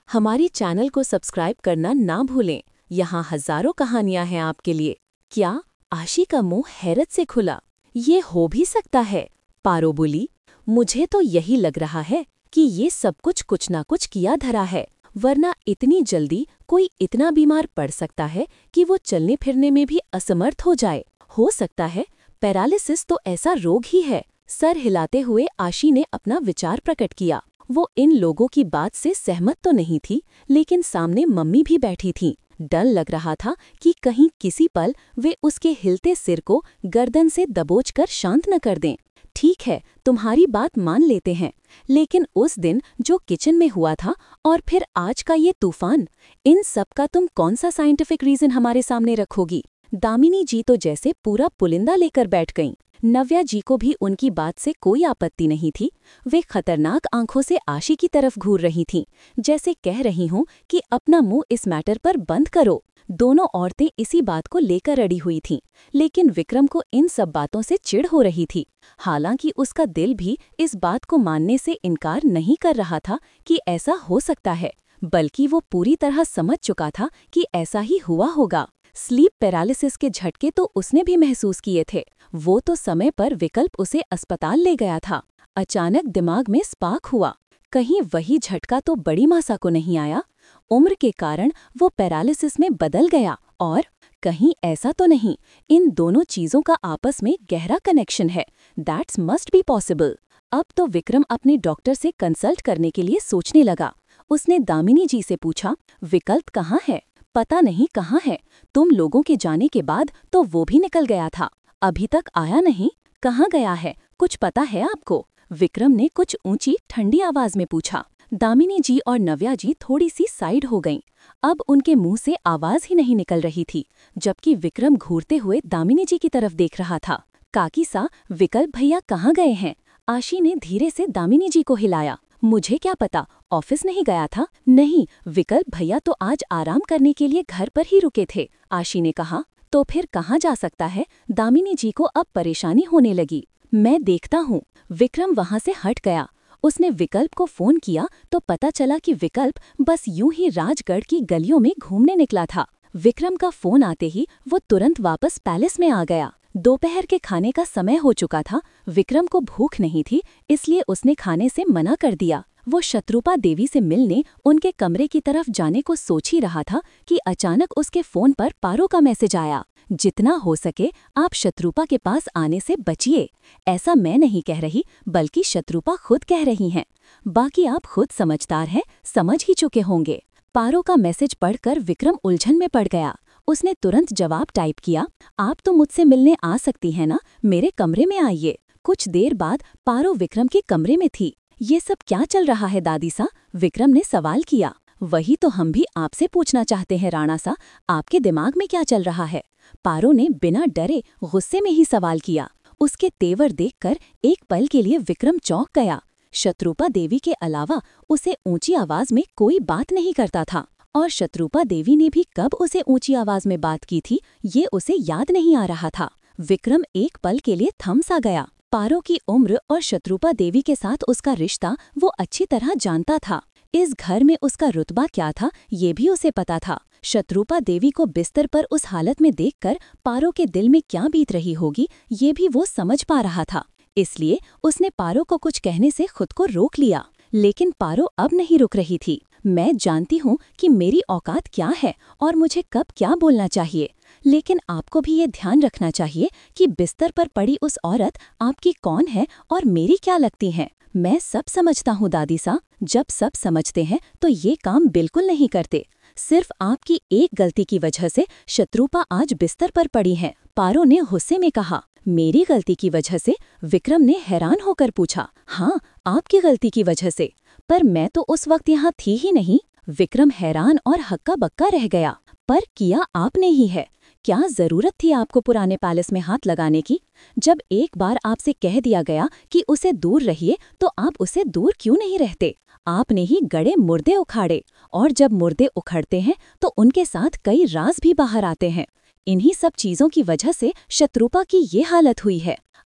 हमारी चैनल को सब्सक्राइब करना ना भूलें। यहाँ हजारों कहानियां हैं आपके लिए। क्या आशी का मुंह हैरत से खुला। ये हो भी सकता है, पारो बोली। मुझे तो यही लग रहा है कि ये सब कुछ ना कुछ किया धरा है, वरना इतनी जल्दी कोई इतना बीमार पड़ सकता है कि वो चलने फिरने में भी असमर्थ हो जाए। हो सकता है पैरालिसिस तो ऐसा रोग ही है। सर हिलाते हुए आशी ने अपना विचार प्रकट किया। वो इन लोगों की बात से सहमत तो नहीं थी, लेकिन सामने मम्मी भी बैठी थीं। डर लग रहा था कि कहीं किसी पल वे उसके हिलते सिर को गर्दन से दबोचकर शांत न कर दें। ठीक है, तुम्हारी बात मान लेते हैं, लेकिन उस दिन जो किचन में हुआ था और फिर आज का ये तूफान, इन सब का तुम कौन सा साइंटिफिक रीजन हमारे सामने रखोगी? दामिनी जी तो जैसे पूरा पुलिंदा लेकर बैठ गईं। नव्या जी को भी उनकी बात से कोई आपत्ति नहीं थी। वे खतरनाक आंखों से आशी की तरफ घूर रही थीं, जैसे कह रही हों कि अपना मुंह इस मैटर पर बंद करो। दोनों औरतें इसी बात को लेकर अड़ी हुई थीं, लेकिन विक्रम को इन सब बातों से चिढ़ हो रही थी। हालांकि उसका दिल भी इस बात को मानने से इनकार नहीं कर रहा था कि ऐसा हो सकता है, बल्कि वो पूरी तरह समझ चुका था कि ऐसा ही हुआ होगा। स्लीप पैरालिसिस के झटके तो उसने भी महसूस किए थे। वो तो समय पर विकल्प उसे अस्पताल ले गया था। अचानक दिमाग में स्पार्क हुआ, कहीं वही झटका तो बड़ी मासा को नहीं आया? उम्र के कारण वो पैरालिसिस में बदल गया, और कहीं ऐसा तो नहीं इन दोनों चीजों का आपस में गहरा कनेक्शन है? That's must be possible. अब तो विक्रम अपने डॉक्टर से कंसल्ट करने के लिए सोचने लगा। उसने दामिनी जी से पूछा, विकल्प कहाँ है? पता नहीं कहाँ है। तुम लोगों के जाने के बाद तो वो भी निकल गया था, अभी तक आया नहीं। कहाँ गया है, कुछ पता है आपको? विक्रम ने कुछ ऊंची ठंडी आवाज में पूछा। दामिनी जी और नव्या जी थोड़ी सी साइड हो गईं। अब उनके मुंह से आवाज ही नहीं निकल रही थी, जबकि विक्रम घूरते हुए दामिनी जी की तरफ देख रहा था। काकी सा, विकल्प भैया कहाँ गए हैं? आशी ने धीरे से दामिनी जी को हिलाया। मुझे क्या पता, ऑफिस नहीं गया था? नहीं, विकल्प भैया तो आज आराम करने के लिए घर पर ही रुके थे, आशी ने कहा। तो फिर कहाँ जा सकता है? दामिनी जी को अब परेशानी होने लगी। मैं देखता हूँ। विक्रम वहाँ से हट गया। उसने विकल्प को फोन किया तो पता चला कि विकल्प बस यूं ही राजगढ़ की गलियों में घूमने निकला था। विक्रम का फोन आते ही वो तुरंत वापस पैलेस में आ गया। दोपहर के खाने का समय हो चुका था। विक्रम को भूख नहीं थी, इसलिए उसने खाने से मना कर दिया। वो शत्रुपा देवी से मिलने उनके कमरे की तरफ जाने को सोच ही रहा था कि अचानक उसके फोन पर पारो का मैसेज आया। जितना हो सके आप शत्रुपा के पास आने से बचिए। ऐसा मैं नहीं कह रही, बल्कि शत्रुपा खुद कह रही हैं। बाकी आप खुद समझदार हैं, समझ ही चुके होंगे। पारो का मैसेज पढ़कर विक्रम उलझन में पड़ गया। उसने तुरंत जवाब टाइप किया, आप तो मुझसे मिलने आ सकती हैं ना, मेरे कमरे में आइए। कुछ देर बाद पारो विक्रम के कमरे में थी। ये सब क्या चल रहा है दादी सा? विक्रम ने सवाल किया। वही तो हम भी आपसे पूछना चाहते हैं राणा सा, आपके दिमाग में क्या चल रहा है? पारो ने बिना डरे गुस्से में ही सवाल किया। उसके तेवर देखकर एक पल के लिए विक्रम चौंक गया। शत्रुपा देवी के अलावा उसे ऊंची आवाज में कोई बात नहीं करता था, और शत्रुपा देवी ने भी कब उसे ऊंची आवाज में बात की थी, ये उसे याद नहीं आ रहा था। विक्रम एक पल के लिए थम सा गया। पारो की उम्र और शत्रुपा देवी के साथ उसका रिश्ता वो अच्छी तरह जानता था। इस घर में उसका रुतबा क्या था, ये भी उसे पता था। शत्रुपा देवी को बिस्तर पर उस हालत में देखकर पारो के दिल में क्या बीत रही होगी, ये भी वो समझ पा रहा था। इसलिए उसने पारो को कुछ कहने से खुद को रोक लिया, लेकिन पारो अब नहीं रुक रही थी। मैं जानती हूँ कि मेरी औकात क्या है और मुझे कब क्या बोलना चाहिए, लेकिन आपको भी ये ध्यान रखना चाहिए कि बिस्तर पर पड़ी उस औरत आपकी कौन है और मेरी क्या लगती हैं। मैं सब समझता हूँ दादी सा। जब सब समझते हैं तो ये काम बिल्कुल नहीं करते। सिर्फ आपकी एक गलती की वजह से शत्रुपा आज बिस्तर पर पड़ी है, पारो ने गुस्से में कहा। मेरी गलती की वजह से? विक्रम ने हैरान होकर पूछा। हाँ, आपकी गलती की वजह से। पर मैं तो उस वक्त यहाँ थी ही नहीं। विक्रम हैरान और हक्का बक्का रह गया। पर किया आपने ही है। क्या जरूरत थी आपको पुराने पैलेस में हाथ लगाने की? जब एक बार आपसे कह दिया गया कि उसे दूर रहिए, तो आप उसे दूर क्यों नहीं रहते? आपने ही गड़े मुर्दे उखाड़े, और जब मुर्दे उखड़ते हैं तो उनके साथ कई राज भी बाहर आते हैं। इन्हीं सब चीजों की वजह से शत्रुपा की ये हालत हुई है।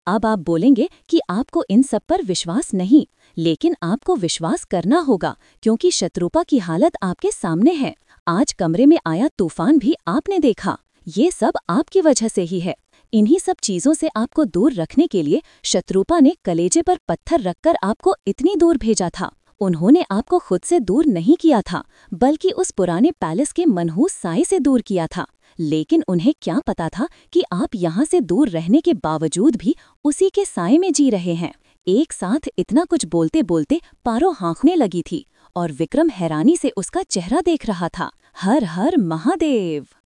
अब आप बोलेंगे कि आपको इन सब पर विश्वास नहीं, लेकिन आपको विश्वास करना होगा क्योंकि शत्रुपा की हालत आपके सामने है। आज कमरे में आया तूफान भी आपने देखा। ये सब आपकी वजह से ही है। इन्हीं सब चीजों से आपको दूर रखने के लिए शत्रुपा ने कलेजे पर पत्थर रखकर आपको इतनी दूर भेजा था। उन्होंने आपको खुद से दूर नहीं किया था, बल्कि उस पुराने पैलेस के मनहूस साए से दूर किया था। लेकिन उन्हें क्या पता था कि आप यहाँ से दूर रहने के बावजूद भी उसी के साए में जी रहे हैं। एक साथ इतना कुछ बोलते बोलते पारो हाँकने लगी थी और विक्रम हैरानी से उसका चेहरा देख रहा था। हर हर महादेव।